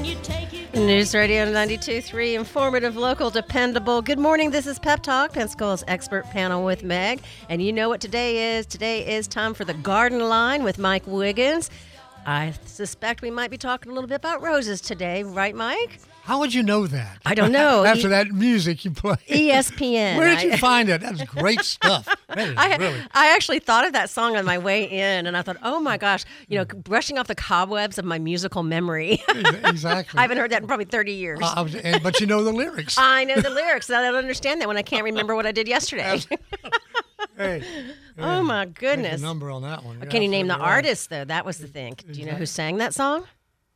News Radio 92.3, informative, local, dependable. Good morning, this is Pep Talk, Pensacola's expert panel with Meg. And you know what today is. Today is time for the Garden Line with Mike Wiggins. I suspect we might be talking a little bit about roses today, right, Mike? How would you know that? I don't know. After that music you play. ESPN. Where did you find it? That's great stuff. I actually thought of that song on my way in, and I thought, oh my gosh, brushing off the cobwebs of my musical memory. Exactly. I haven't heard that in probably 30 years. But you know the lyrics. I know the lyrics. I don't understand that when I can't remember what I did yesterday. Hey. Oh my goodness. Take a number on that one. Can you name the artist, though? That was the thing. Do you know who sang that song?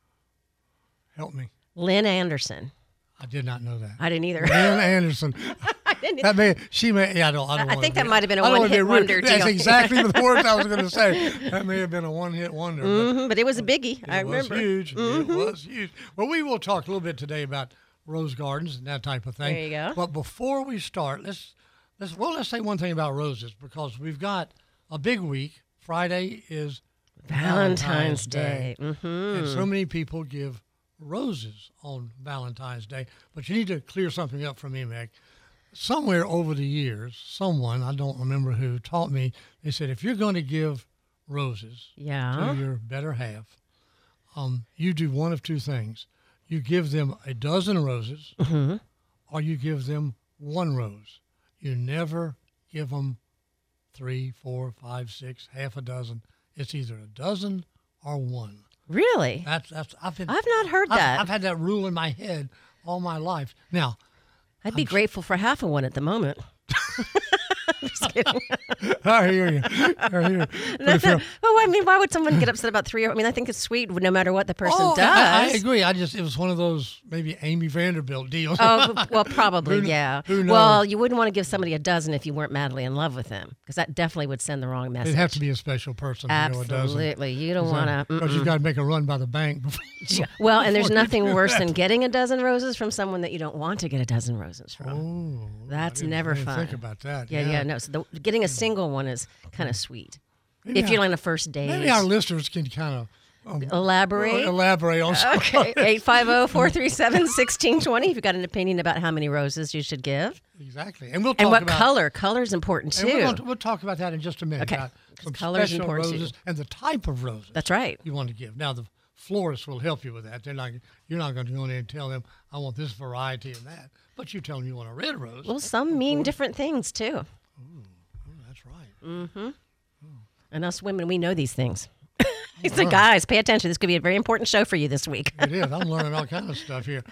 Help me. Lynn Anderson. I did not know that. I didn't either. Lynn Anderson. I think that might have been a one-hit wonder. That's exactly the words I was going to say. That may have been a one-hit wonder. But it was a biggie. I remember. It was huge. Well, we will talk a little bit today about rose gardens and that type of thing. There you go. But before we start, let's say one thing about roses, because we've got a big week. Friday is Valentine's Day. Mm-hmm. And so many people give roses on Valentine's Day, but you need to clear something up for me, Meg. Somewhere over the years, someone, I don't remember who, taught me, they said, if you're going to give roses to your better half, you do one of two things. You give them a dozen roses, or you give them one rose. You never give them 3, 4, 5, 6, half a dozen. It's either a dozen or one. Really? I've not heard that. I've had that rule in my head all my life. Now, I'd be grateful for half of one at the moment. Just kidding. I hear you. Well, I mean, why would someone get upset about 3? I mean, I think it's sweet no matter what the person does. I agree. It was one of those maybe Amy Vanderbilt deals. Oh, well, probably, yeah. Who knows? Well, you wouldn't want to give somebody a dozen if you weren't madly in love with them, because that definitely would send the wrong message. It'd have to be a special person to go a dozen. Absolutely. You don't want to. Because you've got to make a run by the bank before. Well, and there's nothing worse than getting a dozen roses from someone that you don't want to get a dozen roses from. Oh, that's never fun. Think about that. Yeah. No, so getting a single one is kind of sweet. If you're on a first date. Maybe our listeners can kind of elaborate on something. Okay, 850-437-1620 if you've got an opinion about how many roses you should give. Exactly. And we'll talk about... about... color. Color's important, too. And we'll talk about that in just a minute. Okay. About some color's special important roses too. And the type of roses. That's right. You want to give. Now, the florists will help you with that. You're not going to go in there and tell them, I want this variety and that. But you tell them you want a red rose. Well, some mean different things, too. That's right. Mm-hmm. And us women, we know these things. He's like, guys, pay attention. This could be a very important show for you this week. It is. I'm learning all kinds of stuff here.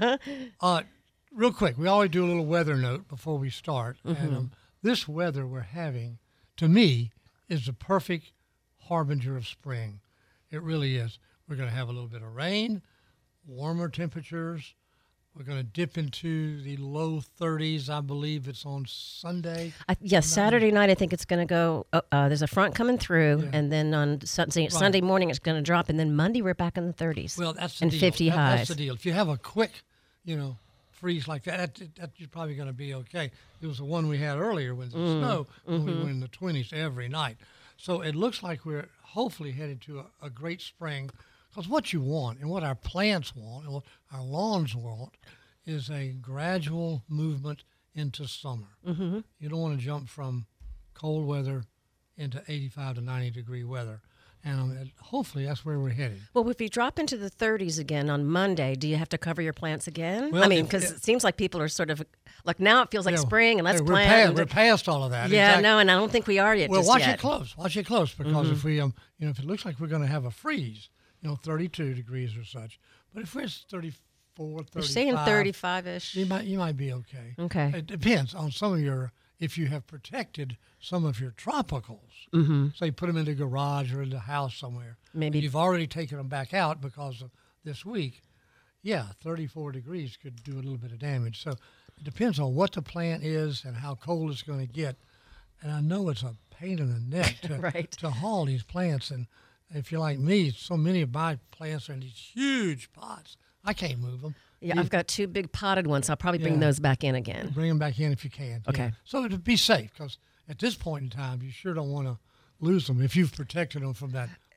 Real quick, we always do a little weather note before we start. Mm-hmm. And this weather we're having, to me, is the perfect harbinger of spring. It really is. We're going to have a little bit of rain, warmer temperatures. We're going to dip into the low 30s. I believe it's on Sunday. Yes, Saturday night I think it's going to go. There's a front coming through, and then on Sunday morning it's going to drop, and then Monday we're back in the 30s. Well, that's the and deal. 50 highs. That's the deal. If you have a quick, freeze like that you're probably going to be okay. It was the one we had earlier with the snow when we were in the 20s every night. So it looks like we're hopefully headed to a great spring. Because what you want and what our plants want and what our lawns want is a gradual movement into summer. Mm-hmm. You don't want to jump from cold weather into 85 to 90 degree weather. And hopefully that's where we're headed. Well, if you drop into the 30s again on Monday, do you have to cover your plants again? Well, because it seems like people are sort of, like now it feels like spring and let's plant. We're past all of that. Yeah, exactly. No, and I don't think we are yet. Well, Watch it close, because if we, if it looks like we're going to have a freeze, 32 degrees or such. But if it's 34, 35. You're saying 35-ish. You might be okay. Okay. It depends on if you have protected some of your tropicals. Mm-hmm. Say put them in the garage or in the house somewhere. Maybe. You've already taken them back out because of this week. Yeah, 34 degrees could do a little bit of damage. So it depends on what the plant is and how cold it's going to get. And I know it's a pain in the neck to haul these plants. And if you're like me, so many of my plants are in these huge pots. I can't move them. Yeah, I've got 2 big potted ones. I'll probably bring those back in again. Bring them back in if you can. Okay. Yeah. So to be safe, because at this point in time, you sure don't want to lose them if you've protected them from that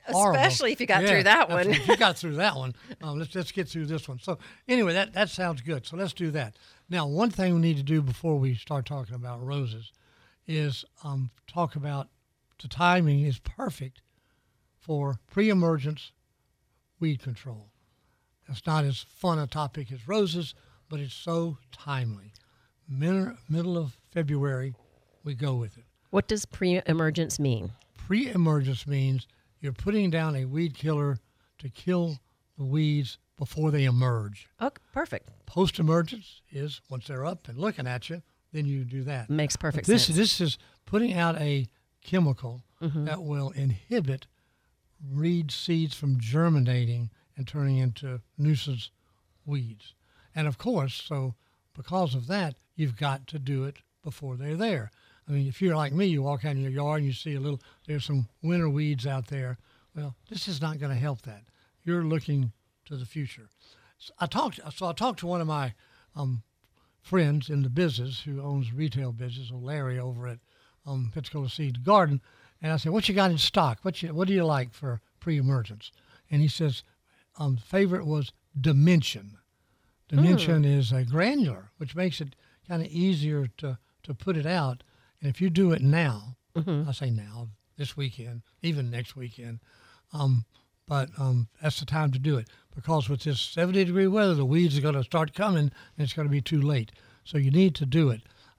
horrible. Especially if you got through that one. If you got through that one, let's get through this one. So anyway, that sounds good. So let's do that. Now, one thing we need to do before we start talking about roses is talk about the timing is perfect for pre-emergence weed control. It's not as fun a topic as roses, but it's so timely. Middle of February, we go with it. What does pre-emergence mean? Pre-emergence means you're putting down a weed killer to kill the weeds before they emerge. Oh, perfect. Post-emergence is once they're up and looking at you, then you do that. Makes perfect sense. sense. This is putting out a chemical that will inhibit reed seeds from germinating and turning into nuisance weeds. And of course, so because of that, you've got to do it before they're there. I mean, if you're like me, you walk out in your yard and you see there's some winter weeds out there. Well, this is not going to help that. You're looking to the future. So I talked to one of my friends in the business who owns retail business, Larry, over at Pensacola Seed Garden, and I said, "What you got in stock? What do you like for pre-emergence?" And he says, favorite was Dimension. Dimension is a granular, which makes it kind of easier to put it out. And if you do it now, I say now, this weekend, even next weekend, but that's the time to do it, because with this 70-degree weather, the weeds are going to start coming, and it's going to be too late. So you need to do it.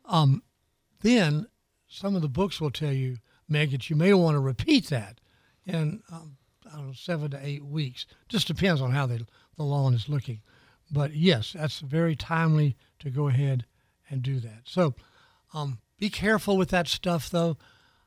Then some of the books will tell you, Meg, that you may want to repeat that in, 7 to 8 weeks. Just depends on how the lawn is looking. But yes, that's very timely to go ahead and do that. So be careful with that stuff, though.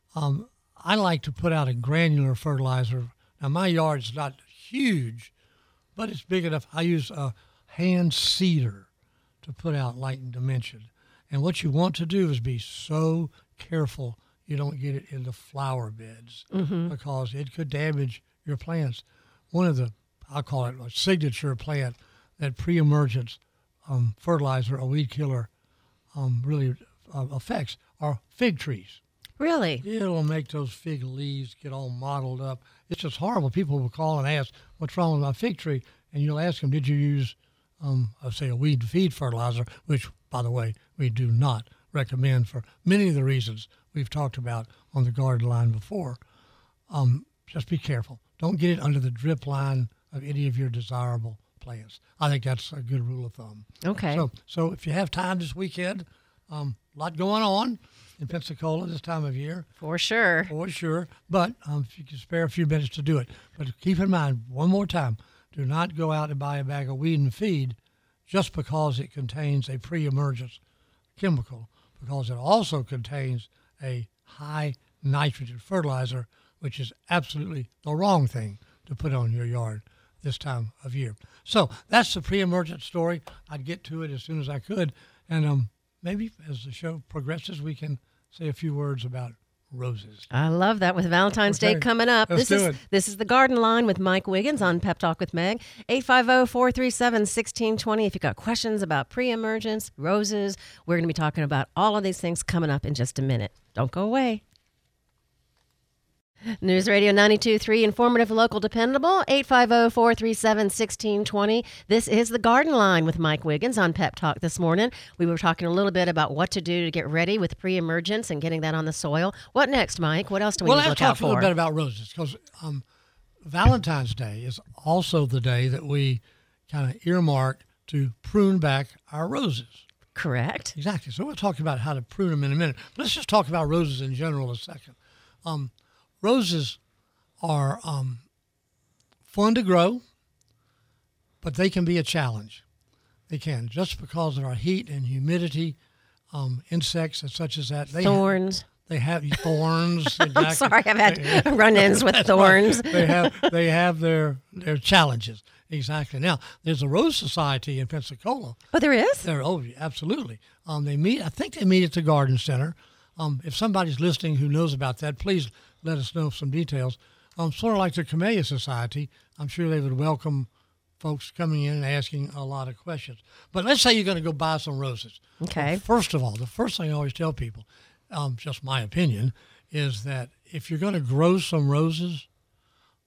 I like to put out a granular fertilizer. Now, my yard's not huge, but it's big enough. I use a hand seeder to put out Light and Dimension. And what you want to do is be so careful you don't get it in the flower beds, because it could damage your plants. One of the, I'll call it a signature plant that pre-emergence fertilizer, a weed killer, really affects are fig trees. Really? It'll make those fig leaves get all mottled up. It's just horrible. People will call and ask, "What's wrong with my fig tree?" And you'll ask them, "Did you use, a weed feed fertilizer?" Which, by the way, we do not recommend for many of the reasons we've talked about on the garden line before. Just be careful. Don't get it under the drip line of any of your desirable plants. I think that's a good rule of thumb. Okay. So if you have time this weekend, a lot going on in Pensacola this time of year. For sure. For sure. But if you can spare a few minutes to do it. But keep in mind, one more time, do not go out and buy a bag of weed and feed just because it contains a pre-emergence chemical, because it also contains a high nitrogen fertilizer, which is absolutely the wrong thing to put on your yard this time of year. So that's the pre-emergent story. I'd get to it as soon as I could. And maybe as the show progresses, we can say a few words about roses. I love that with Valentine's Day coming up. Let's do it. This is the Garden Line with Mike Wiggins on Pep Talk with Meg. 850-437-1620. If you've got questions about pre-emergence, roses, we're going to be talking about all of these things coming up in just a minute. Don't go away. News Radio 92.3, informative, local, dependable, 850-437-1620. This is the Garden Line with Mike Wiggins on Pep Talk this morning. We were talking a little bit about what to do to get ready with pre-emergence and getting that on the soil. What next, Mike? What else do we need to look out for? Well, let's talk a little bit about roses, because Valentine's Day is also the day that we kind of earmark to prune back our roses. Correct. Exactly. So we'll talk about how to prune them in a minute. But let's just talk about roses in general a second. Roses are fun to grow, but they can be a challenge. They can, just because of our heat and humidity, insects and such as that. Thorns. They have thorns. Exactly. I'm sorry, I've had run-ins with thorns. They have their challenges. Exactly. Now, there's a Rose Society in Pensacola. Oh, there is? Absolutely. They meet. I think they meet at the Garden Center. If somebody's listening who knows about that, please let us know some details. Sort of like the Camellia Society, I'm sure they would welcome folks coming in and asking a lot of questions. But let's say you're going to go buy some roses. Okay. Well, first of all, the first thing I always tell people, just my opinion, is that if you're going to grow some roses,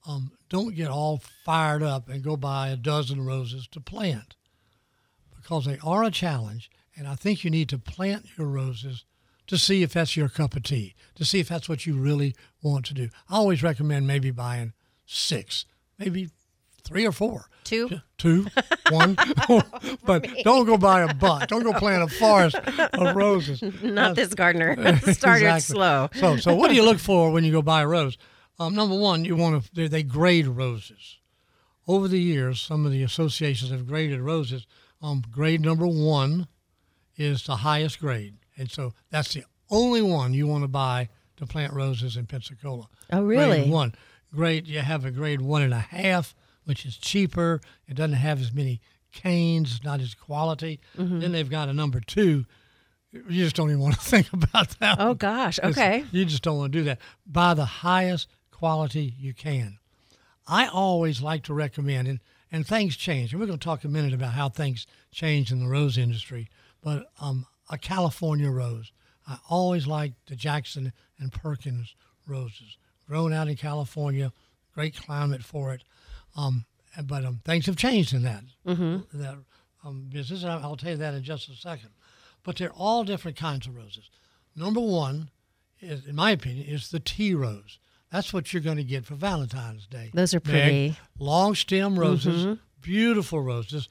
don't get all fired up and go buy a dozen roses to plant, because they are a challenge. And I think you need to plant your roses to see if that's your cup of tea, to see if that's what you really want to do. I always recommend maybe buying 6, maybe 3 or 4. 2? 2, 1. But don't go buy a bunch. Don't go plant a forest of roses. Not this gardener. Started Exactly. slow. So what do you look for when you go buy a rose? Number one, you want to. They grade roses. Over the years, some of the associations have graded roses. Grade number 1 is the highest grade, and so that's the only one you want to buy to plant roses in Pensacola. Oh, really? Grade 1. Grade, you have a grade 1.5, which is cheaper. It doesn't have as many canes. It's not as quality. Then they've got a number 2. You just don't even want to think about that. Oh, one. gosh. Okay. You just don't want to do that. Buy the highest quality you can. I always like to recommend, and things change, and we're going to talk a minute about how things change in the rose industry, but a California rose. I always like the Jackson and Perkins roses, grown out in California, great climate for it. But things have changed in that, business, and I'll tell you that in just a second. But they're all different kinds of roses. Number 1, is, in my opinion, is the tea rose. That's what you're going to get for Valentine's Day. Those are pretty. Long stem roses, beautiful roses.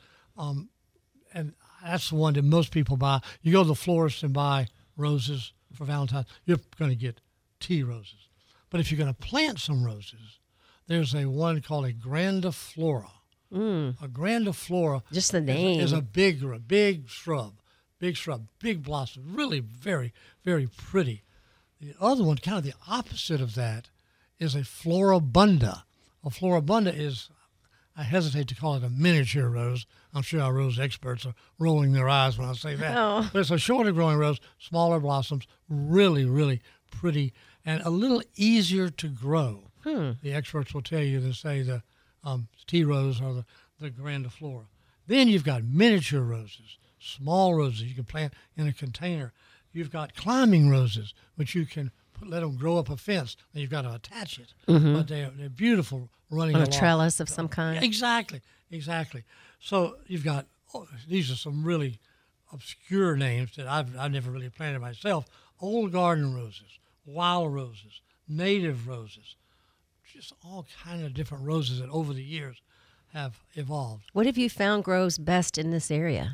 And that's the one that most people buy. You go to the florist and buy roses for Valentine's, you're going to get tea roses. But if you're going to plant some roses, there's one called a grandiflora. A grandiflora. Just the name. Is a big shrub, big blossom, really very, very pretty. The other one, kind of the opposite of that, is a floribunda. A floribunda is, I hesitate to call it a miniature rose. I'm sure our rose experts are rolling their eyes when I say that. Oh. But it's a shorter growing rose, smaller blossoms, really, really pretty, and a little easier to grow. The experts will tell you to say the tea rose or the grandiflora. Then you've got miniature roses, small roses you can plant in a container. You've got climbing roses, which you can let them grow up a fence, and you've got to attach it. But they're beautiful running On a along. trellis of some kind. Exactly. So you've got, these are some really obscure names that I've never really planted myself. Old garden roses, wild roses, native roses, just all kind of different roses that over the years have evolved. What have you found grows best in this area?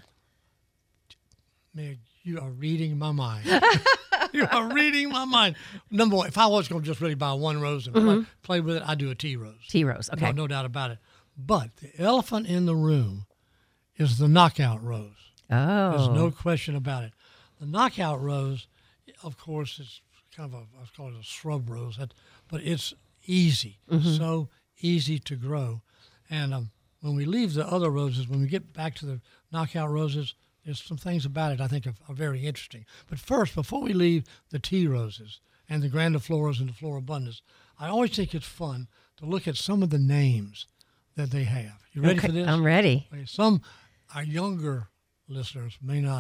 Meg, you are reading my mind. You are reading my mind. Number 1, if I was going to just really buy one rose and play with it, I'd do a tea rose. Tea rose, okay. No doubt about it. But the elephant in the room is the knockout rose. Oh. There's no question about it. The knockout rose, of course, is kind of let's call it a shrub rose, but it's easy, so easy to grow. And when we leave the other roses, when we get back to the knockout roses, there's some things about it I think are very interesting. But first, before we leave the tea roses and the grandifloras and the floribundas, I always think it's fun to look at some of the names that they have. You ready for this? I'm ready. Okay, some our younger listeners may not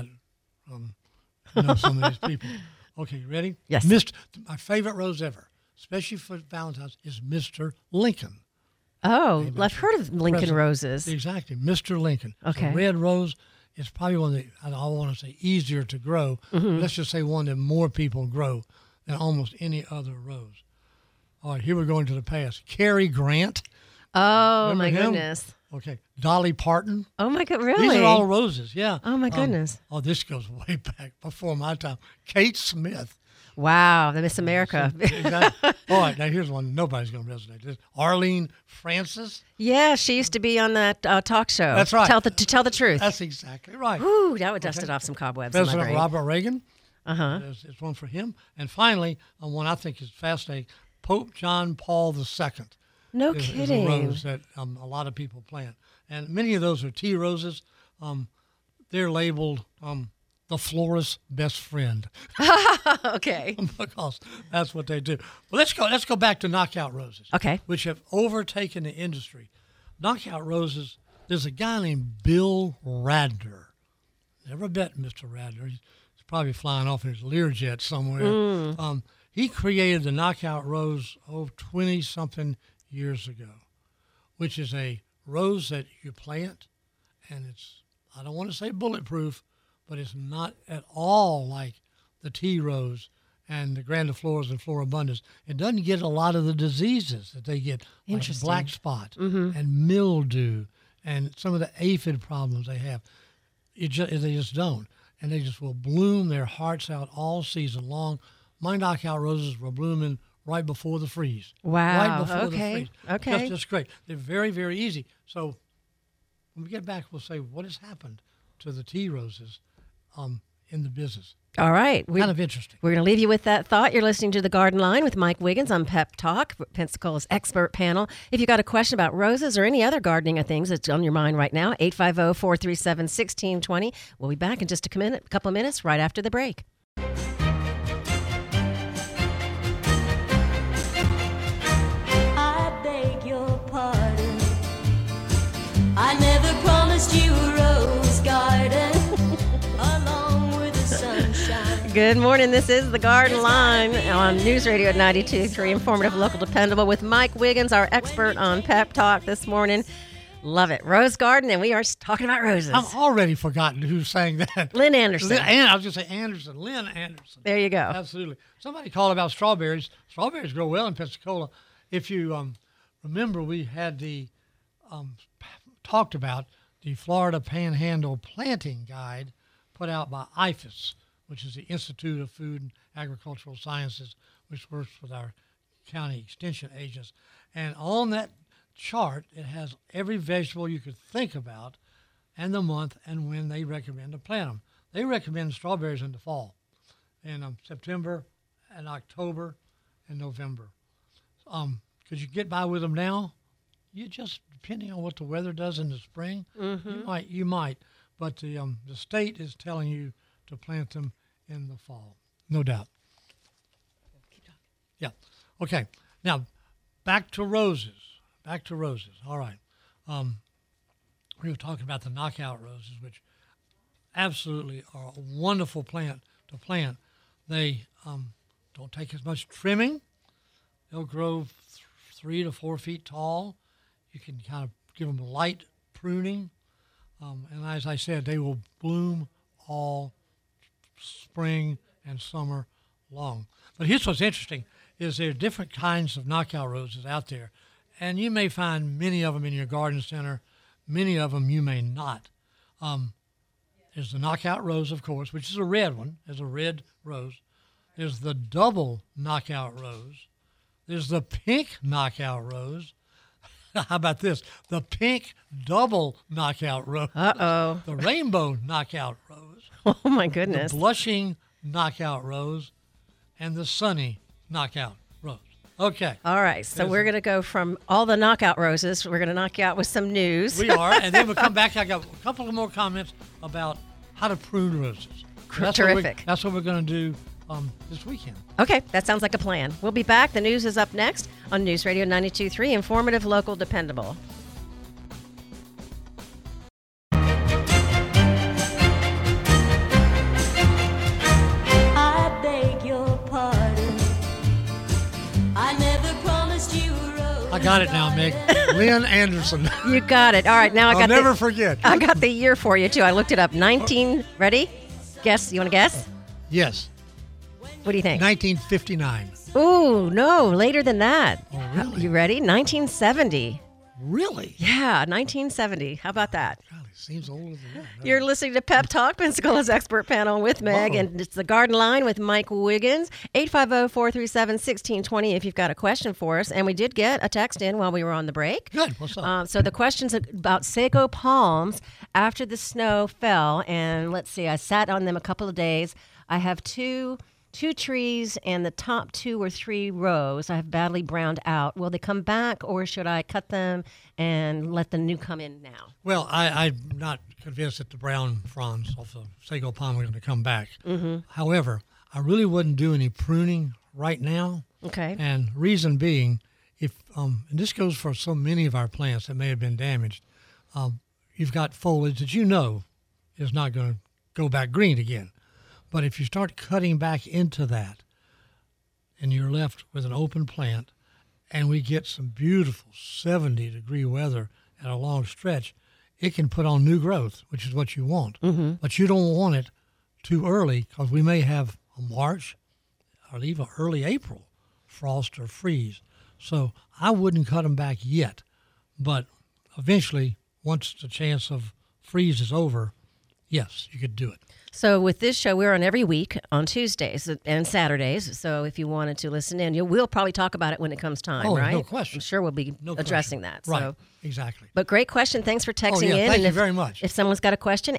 know some of these people. Okay, you ready? Yes. My favorite rose ever, especially for Valentine's, is Mr. Lincoln. Oh, I've heard of Lincoln President. roses. Exactly, Mr. Lincoln. Okay. The red rose is probably one that I don't want to say easier to grow. Let's just say one that more people grow than almost any other rose. All right, here we're going to the past. Cary Grant. Oh, Remember my him? goodness. Okay, Dolly Parton. Oh, my God, really? These are all roses, yeah. Oh, my goodness. This goes way back before my time. Kate Smith. Wow, the Miss America. Exactly. All right, now here's one nobody's going to resonate with. Arlene Francis. Yeah, she used to be on that talk show. That's right. To tell the truth. That's exactly right. Ooh, that would dust it off some cobwebs in my President brain. Robert Reagan. Uh-huh. It's one for him. And finally, one I think is fascinating, Pope John Paul II. No is kidding. a rose that a lot of people plant. And many of those are tea roses. They're labeled the florist's best friend Okay. because that's what they do. Well, let's go back to knockout roses, Okay. which have overtaken the industry. Knockout roses, there's a guy named Bill Radner. Never met Mr. Radner. He's probably flying off in his Learjet somewhere. He created the knockout rose 20-something years ago, which is a rose that you plant, and it's, I don't want to say bulletproof, but it's not at all like the tea rose and the grandifloras and floribundas. It doesn't get a lot of the diseases that they get, like black spot and mildew and some of the aphid problems they have. They just don't. And they just will bloom their hearts out all season long. My knockout roses were blooming right before the freeze. Wow. Right before the Okay. freeze. Okay. Just great. They're very, very easy. So when we get back, we'll say what has happened to the tea roses in the business. All right. Kind of interesting. We're going to leave you with that thought. You're listening to The Garden Line with Mike Wiggins on Pep Talk, Pensacola's expert panel. If you've got a question about roses or any other gardening things that's on your mind right now, 850-437-1620. We'll be back in just a couple of minutes right after the break. I beg your pardon. I never promised you a rose garden along with the sunshine. Good morning. This is The Garden Line on News Radio 92.3, informative, local, dependable, with Mike Wiggins, our expert on Pep Talk this morning. Love it. Rose garden, and we are talking about roses. I've already forgotten who sang that. Lynn Anderson. I was going to say Anderson. Lynn Anderson. There you go. Absolutely. Somebody called about strawberries. Strawberries grow well in Pensacola. If you remember, we had talked about the Florida Panhandle Planting Guide put out by IFAS, which is the Institute of Food and Agricultural Sciences, which works with our county extension agents. And on that chart, it has every vegetable you could think about and the month and when they recommend to plant them. They recommend strawberries in the fall, in September and October and November. Could you get by with them now? You just, depending on what the weather does in the spring, you might. But the state is telling you to plant them in the fall, no doubt. Yeah. Okay. Now, back to roses. All right. We were talking about the knockout roses, which absolutely are a wonderful plant to plant. They don't take as much trimming. They'll grow 3 to 4 feet tall. You can kind of give them light pruning. And as I said, they will bloom all spring and summer long. But here's what's interesting, is there are different kinds of knockout roses out there. And you may find many of them in your garden center. Many of them you may not. There's the knockout rose, of course, which is a red one. There's a red rose. There's the double knockout rose. There's the pink knockout rose. How about this? The pink double knockout rose. Uh-oh. The rainbow knockout rose. Oh, my goodness. The blushing knockout rose. And the sunny knockout rose. Okay. All right, so we're going to go from all the knockout roses. We're going to knock you out with some news. We are, and then we'll come back. I got a couple of more comments about how to prune roses. Terrific. That's what we're going to do this weekend. Okay, that sounds like a plan. We'll be back. The news is up next on News Radio 92.3, informative, local, dependable. I beg your pardon. I never promised you a rose. I got it now, Meg. Lynn Anderson. You got it. All right, now I'll never forget. I got the year for you, too. I looked it up. 19, ready? Guess. You want to guess? Yes, What do you think? 1959. Ooh, no, later than that. Oh, really? You ready? 1970. Really? Yeah, 1970. How about that? God, it seems older than that. You're listening to Pep Talk, Pensacola's expert panel with Meg, Whoa. and it's the Garden Line with Mike Wiggins, 850-437-1620 if you've got a question for us. And we did get a text in while we were on the break. Good. What's up? So the question's about sago palms after the snow fell. And let's see, I sat on them a couple of days. I have two trees, and the top 2 or 3 rows I have badly browned out. Will they come back, or should I cut them and let the new come in now? Well, I'm not convinced that the brown fronds off the sago palm are going to come back. Mm-hmm. However, I really wouldn't do any pruning right now. Okay. And reason being, if and this goes for so many of our plants that may have been damaged, you've got foliage that you know is not going to go back green again. But if you start cutting back into that and you're left with an open plant, and we get some beautiful 70-degree weather at a long stretch, it can put on new growth, which is what you want. But you don't want it too early because we may have a March or even early April frost or freeze. So I wouldn't cut them back yet, but eventually, once the chance of freeze is over, yes, you could do it. So with this show, we're on every week on Tuesdays and Saturdays. So if you wanted to listen in, we'll probably talk about it when it comes time, right? No question. I'm sure we'll be addressing that. Right, So. exactly. But great question. Thanks for texting in. Thank you very much. If someone's got a question,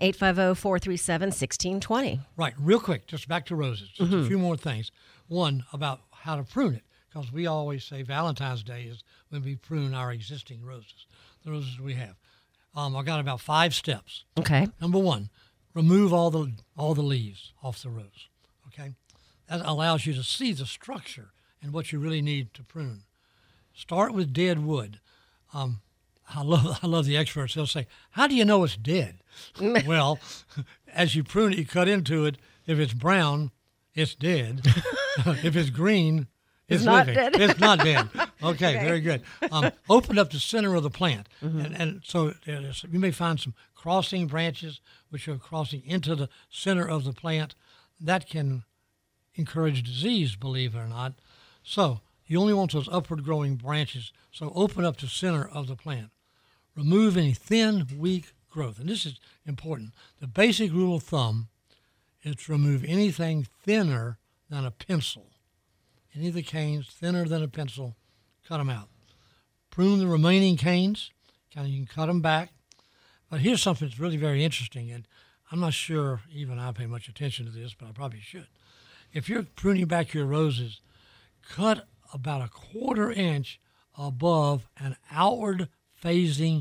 850-437-1620. Right, real quick, just back to roses. Just a few more things. One, about how to prune it, because we always say Valentine's Day is when we prune our existing roses, the roses we have. I've got about 5 steps. Okay. Number 1, remove all the leaves off the rose. Okay, that allows you to see the structure and what you really need to prune. Start with dead wood. I love the experts. They'll say, "How do you know it's dead?" Well, as you prune it, you cut into it. If it's brown, it's dead. If it's green, it's not living. dead. It's not dead. Okay, very good. Open up the center of the plant, and so you may find some crossing branches which are crossing into the center of the plant. That can encourage disease, believe it or not. So you only want those upward growing branches. So open up the center of the plant. Remove any thin, weak growth. And this is important. The basic rule of thumb is to remove anything thinner than a pencil. Any of the canes thinner than a pencil, cut them out. Prune the remaining canes. You can cut them back. But here's something that's really very interesting, and I'm not sure even I pay much attention to this, but I probably should. If you're pruning back your roses, cut about a 1/4 inch above an outward facing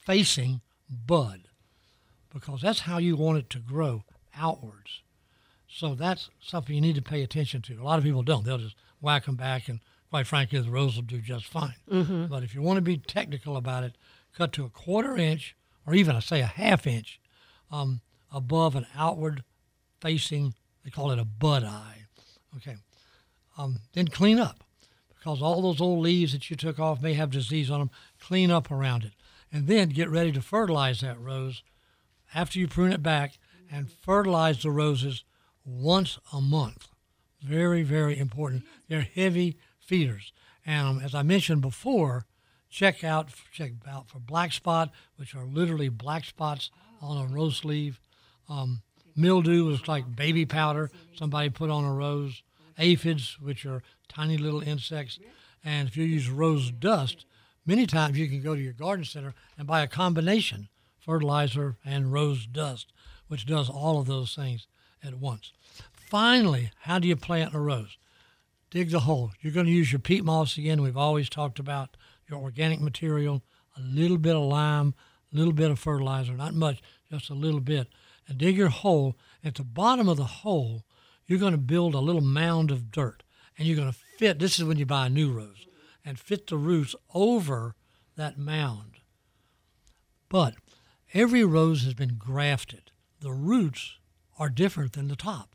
bud, because that's how you want it to grow, outwards. So that's something you need to pay attention to. A lot of people don't. They'll just whack them back, and quite frankly, the rose will do just fine. But if you want to be technical about it, cut to a 1/4 inch, or even I say a 1/2 inch, above an outward facing, they call it a bud eye. Okay. Then clean up, because all those old leaves that you took off may have disease on them. Clean up around it. And then get ready to fertilize that rose after you prune it back, and fertilize the roses once a month. Very, very important. They're heavy feeders. And as I mentioned before, check out for black spot, which are literally black spots on a rose leaf. Mildew is like baby powder somebody put on a rose. Aphids, which are tiny little insects. And if you use rose dust, many times you can go to your garden center and buy a combination, fertilizer and rose dust, which does all of those things at once. Finally, how do you plant a rose? Dig the hole. You're going to use your peat moss again. We've always talked about your organic material, a little bit of lime, a little bit of fertilizer, not much, just a little bit. And dig your hole. At the bottom of the hole, you're going to build a little mound of dirt. And you're going to fit, this is when you buy a new rose, and fit the roots over that mound. But every rose has been grafted. The roots are different than the top.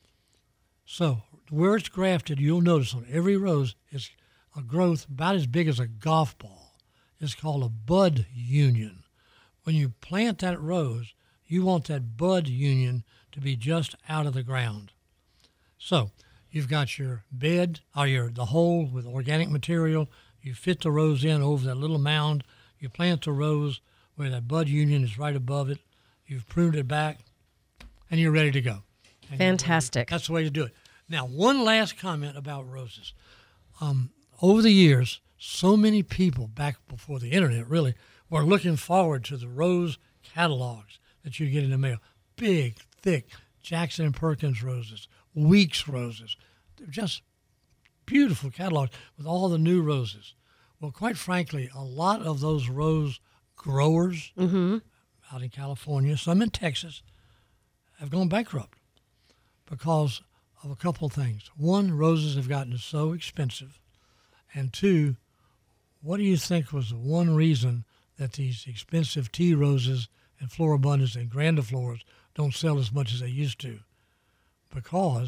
So where it's grafted, you'll notice on every rose is a growth about as big as a golf ball. It's called a bud union. When you plant that rose, you want that bud union to be just out of the ground. So you've got your bed, or the hole with organic material. You fit the rose in over that little mound. You plant the rose where that bud union is right above it. You've pruned it back, and you're ready to go. And Fantastic. That's the way to do it. Now, one last comment about roses. Over the years, so many people, back before the internet really, were looking forward to the rose catalogs that you get in the mail. Big, thick Jackson and Perkins roses, Weeks roses. They're just beautiful catalogs with all the new roses. Well, quite frankly, a lot of those rose growers out in California, some in Texas, have gone bankrupt because of a couple of things. One, roses have gotten so expensive. And two, what do you think was the one reason that these expensive tea roses and floribundas and grandifloras don't sell as much as they used to? Because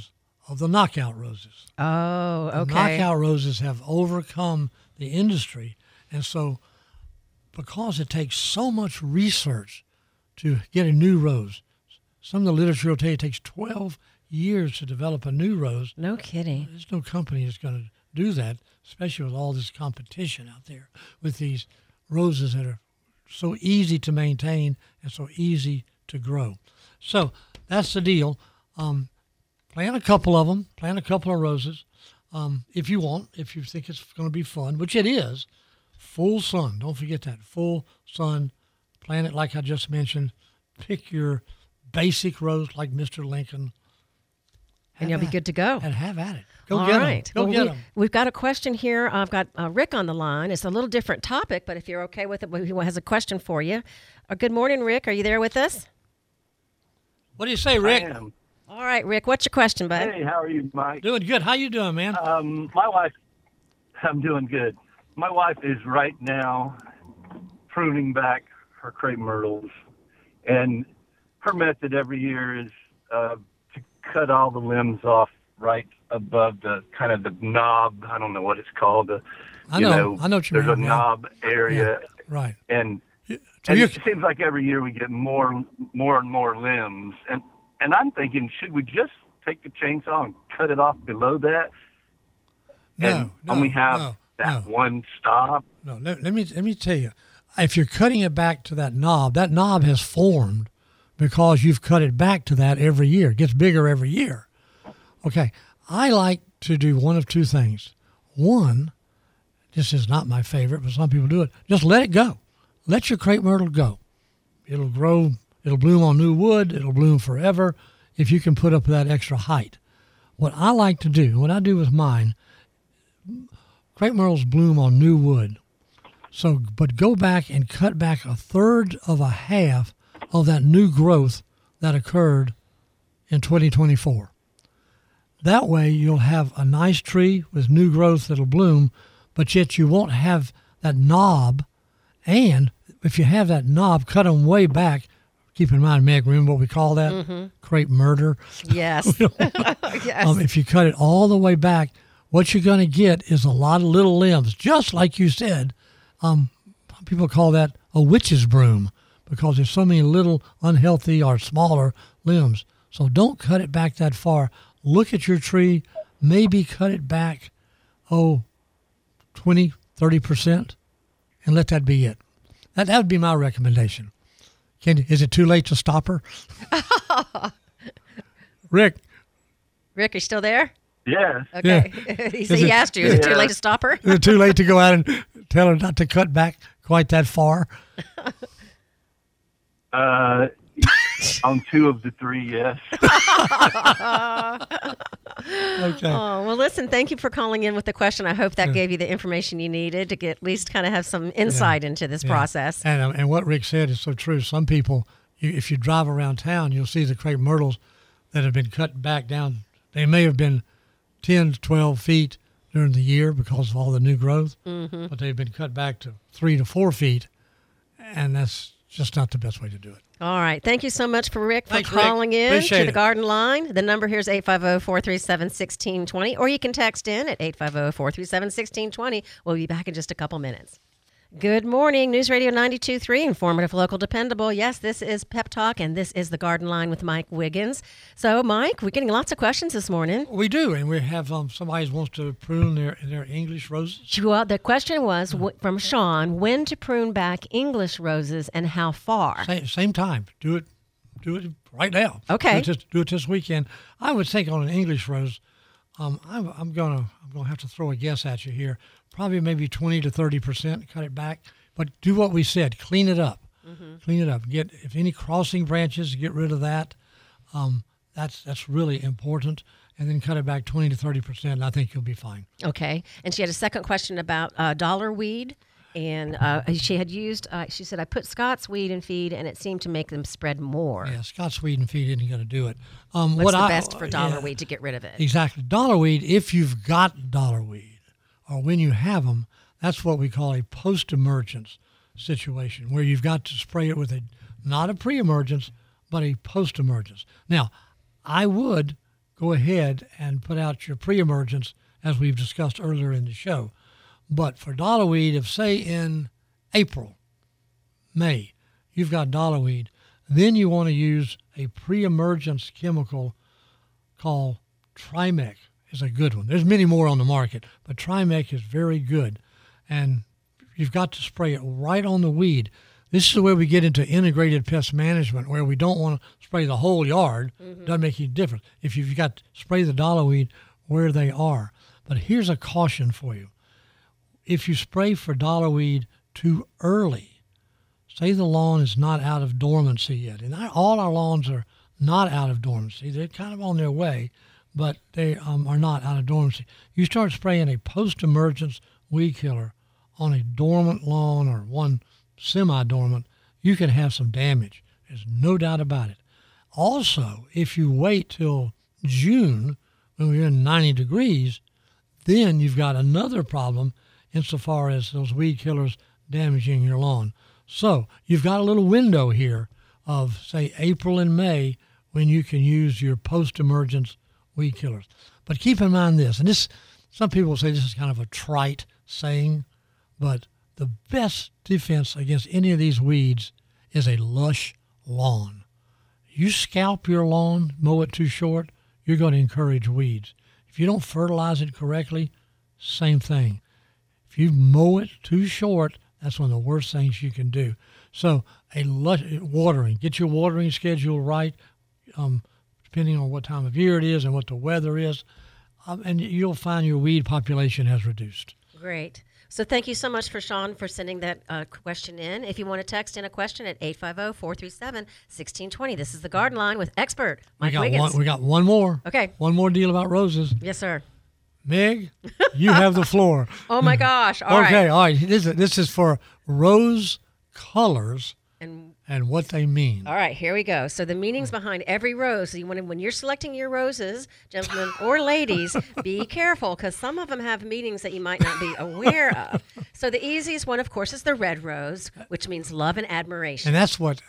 of the knockout roses. Oh, The okay. knockout roses have overcome the industry, and so because it takes so much research to get a new rose, some of the literature will tell you it takes 12 years to develop a new rose. No kidding. There's no company that's going to do that, especially with all this competition out there with these roses that are so easy to maintain and so easy to grow. So that's the deal. Plant a couple of them, plant a couple of roses if you want, if you think it's going to be fun, which it is. Full sun, don't forget that, full sun. Plant it like I just mentioned. Pick your basic rose like Mr. Lincoln. And you'll be good to go. And have at it. Go All get right. them. Go Well, get them. We've got a question here. I've got Rick on the line. It's a little different topic, but if you're okay with it, he has a question for you. Good morning, Rick. Are you there with us? What do you say, Rick? I am. All right, Rick. What's your question, bud? Hey, how are you, Mike? Doing good. How you doing, man? My wife, I'm doing good. My wife is right now pruning back her crepe myrtles, and her method every year is to cut all the limbs off right above the kind of the knob. I don't know what it's called. I know what you There's mean, a yeah. knob area, Right. and So and you're, it seems like every year we get more and more limbs. And I'm thinking, should we just take the chainsaw and cut it off below that? And only have that one stop? No, let me tell you. If you're cutting it back to that knob has formed because you've cut it back to that every year. It gets bigger every year. Okay, I like to do one of two things. One, this is not my favorite, but some people do it. Just let it go. Let your crepe myrtle go. It'll grow. It'll bloom on new wood. It'll bloom forever if you can put up that extra height. What I like to do, what I do with mine, crepe myrtles bloom on new wood. So, but go back and cut back a third of a half of that new growth that occurred in 2024. That way you'll have a nice tree with new growth that'll bloom, but yet you won't have that knob. And if you have that knob, cut them way back. Keep in mind, Meg, remember what we call that? Mm-hmm. Crepe murder. Yes. Yes. If you cut it all the way back, what you're going to get is a lot of little limbs, just like you said. People call that a witch's broom because there's so many little unhealthy or smaller limbs. So don't cut it back that far. Look at your tree, maybe cut it back, 20, 30%, and let that be it. That would be my recommendation. Is it too late to stop her? Rick, Rick, are you still there? Yes. Okay. Yeah. He asked you, is it too late to stop her? is it too late to go out and tell her not to cut back quite that far? On two of the three, yes. Okay. Oh, well, listen, thank you for calling in with the question. I hope that gave you the information you needed to get, at least kind of have some insight into this process. And what Rick said is so true. Some people, if you drive around town, you'll see the crepe myrtles that have been cut back down. They may have been 10 to 12 feet during the year because of all the new growth, but they've been cut back to 3 to 4 feet, and that's just not the best way to do it. All right. Thank you so much for Rick Thanks, for Rick. calling in Appreciate to the it. Garden Line. The number here is 850-437-1620, or you can text in at 850-437-1620. We'll be back in just a couple minutes. Good morning. News Radio 92.3, informative, local, dependable. Yes, this is Pep Talk, and this is the Garden Line with Mike Wiggins. So, Mike, we're getting lots of questions this morning. We do, and we have somebody who wants to prune their English roses. Well, the question was from Sean, when to prune back English roses and how far? Same time. Do it right now. Okay. Do it this weekend. I would think on an English rose, I'm gonna have to throw a guess at you here. Probably maybe 20 to 30%. Cut it back, but do what we said. Clean it up. Clean it up. If any crossing branches, get rid of that. That's really important. And then cut it back 20 to 30%. And I think you'll be fine. Okay. And she had a second question about dollar weed. And she had used, she said, I put Scott's weed in feed and it seemed to make them spread more. Yeah, Scott's weed and feed isn't going to do it. What's the best for dollar weed to get rid of it? Exactly. Dollar weed, if you've got dollar weed or when you have them, that's what we call a post-emergence situation where you've got to spray it with not a pre-emergence, but a post-emergence. Now, I would go ahead and put out your pre-emergence as we've discussed earlier in the show. But for dollarweed, if say in April, May, you've got dollarweed, then you want to use a pre-emergence chemical called Trimec is a good one. There's many more on the market, but Trimec is very good. And you've got to spray it right on the weed. This is where we get into integrated pest management, where we don't want to spray the whole yard. Doesn't make any difference. If you've got to spray the dollarweed where they are. But here's a caution for you. If you spray for dollarweed too early, say the lawn is not out of dormancy yet, and all our lawns are not out of dormancy. They're kind of on their way, but they are not out of dormancy. You start spraying a post-emergence weed killer on a dormant lawn or one semi-dormant, you can have some damage. There's no doubt about it. Also, if you wait till June, when we're in 90 degrees, then you've got another problem insofar as those weed killers damaging your lawn. So you've got a little window here of, say, April and May when you can use your post-emergence weed killers. But keep in mind this, and this, some people say this is kind of a trite saying, but the best defense against any of these weeds is a lush lawn. You scalp your lawn, mow it too short, you're going to encourage weeds. If you don't fertilize it correctly, same thing. If you mow it too short, that's one of the worst things you can do. So watering, get your watering schedule right, depending on what time of year it is and what the weather is, and you'll find your weed population has reduced. Great. So thank you so much for Sean for sending that question in. If you want to text in a question at 850-437-1620. This is the Garden Line with expert Mike Wiggins. We got one more. Okay. One more deal about roses. Yes, sir. Meg, you have the floor. Oh my gosh! All right. Okay, all right. This is for rose colors And what they mean. all right, here we go. So the meanings behind every rose. So you want to, when you're selecting your roses, gentlemen or ladies, be careful because some of them have meanings that you might not be aware of. So the easiest one, of course, is the red rose, which means love and admiration. And that's what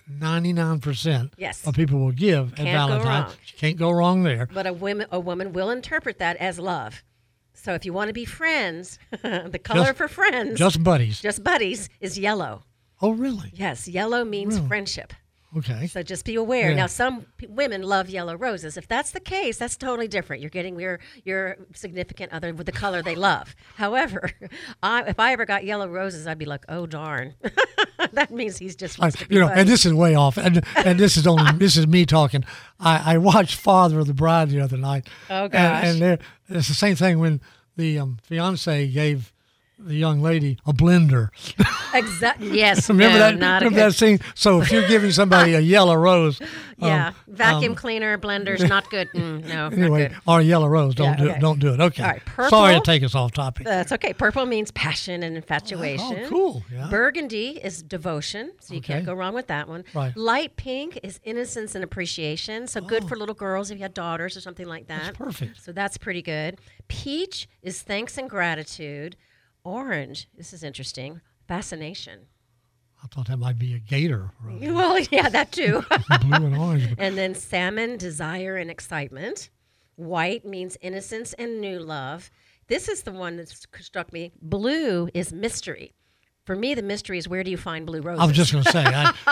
99% Yes. of people will give at Can't go Valentine's. wrong. You can't go wrong there. But a woman will interpret that as love. So if you want to be friends, the color for friends, Just buddies. just buddies, is yellow. Oh, really? Yes, yellow means Really? friendship. Okay. So just be aware. Yeah. Now, some women love yellow roses. If that's the case, that's totally different. You're getting your significant other with the color they love. However, if I ever got yellow roses, I'd be like, oh darn, that means he's just wants to be And buddies. this is way off, and this is only this is me talking. I watched Father of the Bride the other night. Oh, gosh. And it's the same thing when the fiance gave the young lady a blender. Exactly. Yes. Remember no, that? Not a Remember good, that scene? So if you're giving somebody a yellow rose, yeah. Vacuum cleaner, blenders, not good. No, not anyway, good. or a yellow rose, don't Yeah, do okay. it. Don't do it. Okay. All right, purple. Sorry to take us off topic. That's okay. Purple means passion and infatuation. Oh, cool. Yeah. Burgundy is devotion, so you can't Okay. go wrong with that one. Right. Light pink is innocence and appreciation, so good for little girls if you had daughters or something like that. That's perfect. So that's pretty good. Peach is thanks and gratitude. Orange, this is interesting, fascination. I thought that might be a gator rose. Well, yeah, that too. Blue and orange. And then salmon, desire and excitement. White means innocence and new love. This is the one that struck me. Blue is mystery. For me, the mystery is where do you find blue roses? I was just going to say.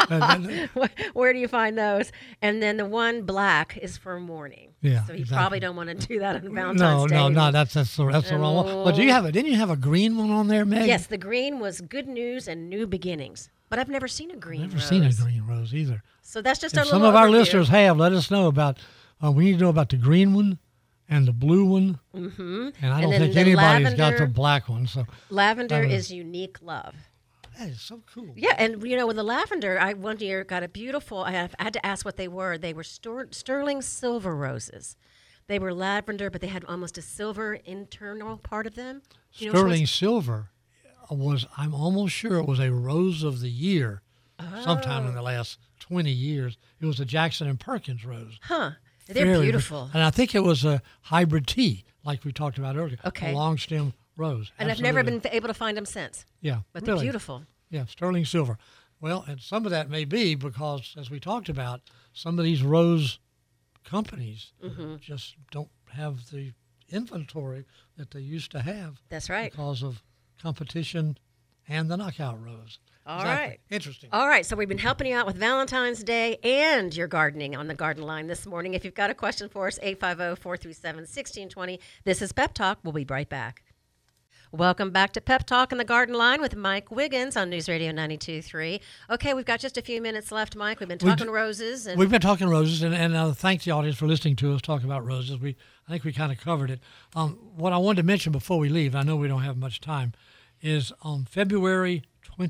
Where do you find those? And then the one black is for mourning. Yeah, So you exactly. probably don't want to do that on Valentine's No, Day. no, that's the wrong one. But didn't you have a green one on there, Meg? Yes, the green was good news and new beginnings. But I've never seen a green Never rose. seen a green rose either. So that's just If a little some of our overview. listeners have, let us know about. We need to know about the green one and the blue one. Mm-hmm. And I don't then think the anybody's got the lavender- black one. So Lavender is unique love. that is so cool. Yeah, and with the lavender, I one year got a beautiful. I had to ask what they were. They were sterling silver roses. They were lavender, but they had almost a silver internal part of them. Do you know which Sterling ones? silver I'm almost sure it was a rose of the year sometime in the last 20 years. It was a Jackson and Perkins rose. Huh? They're Very beautiful. And I think it was a hybrid tea, like we talked about earlier. Okay. A long stem rose. And I've never Absolutely. been able to find them since. Yeah, But they're really. beautiful. Yeah, sterling silver. Well, and some of that may be because, as we talked about, some of these rose companies just don't have the inventory that they used to have. That's right. Because of competition and the knockout rose. All right. Interesting. All right, so we've been helping you out with Valentine's Day and your gardening on the Garden Line this morning. If you've got a question for us, 850-437-1620. This is Pep Talk. We'll be right back. Welcome back to Pep Talk in the Garden Line with Mike Wiggins on News Radio 92.3. Okay, we've got just a few minutes left, Mike. We've been talking roses. We've been talking roses, and thanks the audience for listening to us talk about roses. I think we kind of covered it. What I wanted to mention before we leave, I know we don't have much time, is on February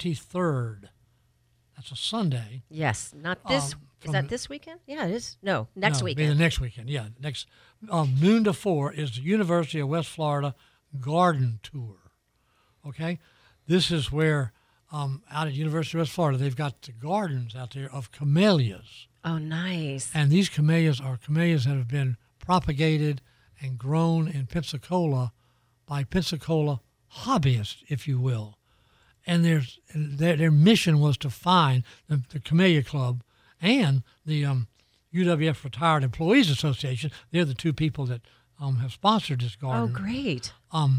23rd. That's a Sunday. Yes, not this. Is that this weekend? Yeah, it is. No, next weekend. The next weekend, yeah. Next noon to 4 is the University of West Florida Garden Tour. Okay? This is where, out at University of West Florida, they've got the gardens out there of camellias. Oh, nice. And these camellias are camellias that have been propagated and grown in Pensacola by Pensacola hobbyists, if you will. And their mission was to find the Camellia Club and the UWF Retired Employees Association. They're the two people that have sponsored this garden. Oh, great.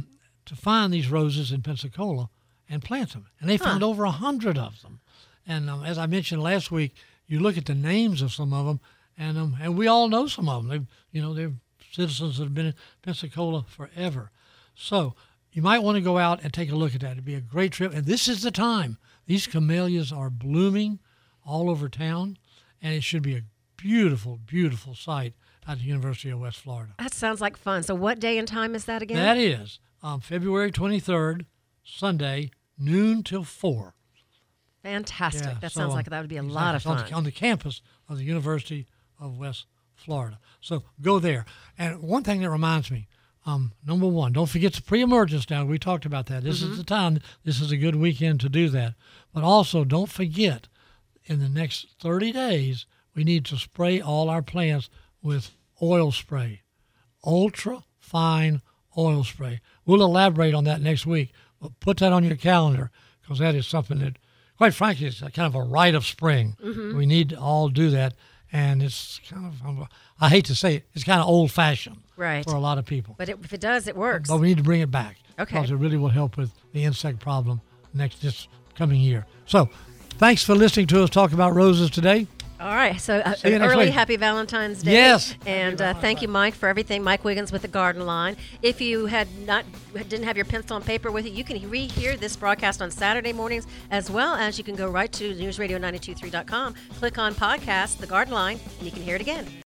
To find these roses in Pensacola and plant them. And they found over 100 of them. And as I mentioned last week, you look at the names of some of them, and we all know some of them. They're citizens that have been in Pensacola forever. So you might want to go out and take a look at that. It'd be a great trip. And this is the time. These camellias are blooming all over town, and it should be a beautiful, beautiful sight at the University of West Florida. That sounds like fun. So what day and time is that again? That is February 23rd, Sunday, noon till 4. Fantastic. Yeah, that sounds like that would be a lot of fun. On the campus of the University of West Florida. So go there. And one thing that reminds me, number one, don't forget the pre-emergence now. We talked about that. This is the time. This is a good weekend to do that. But also don't forget, in the next 30 days, we need to spray all our plants with oil spray, ultra fine oil spray. We'll elaborate on that next week, but put that on your calendar because that is something that, quite frankly, is kind of a rite of spring. We need to all do that, and it's kind of, I hate to say it, it's kind of old-fashioned for a lot of people. But if it does, it works. But we need to bring it back because it really will help with the insect problem this coming year. So thanks for listening to us talk about roses today. All right, so an early happy Valentine's Day. Yes. And thank you, Mike, for everything. Mike Wiggins with the Garden Line. If you didn't have your pencil and paper with you, you can rehear this broadcast on Saturday mornings, as well as you can go right to newsradio923.com, click on podcast, The Garden Line, and you can hear it again.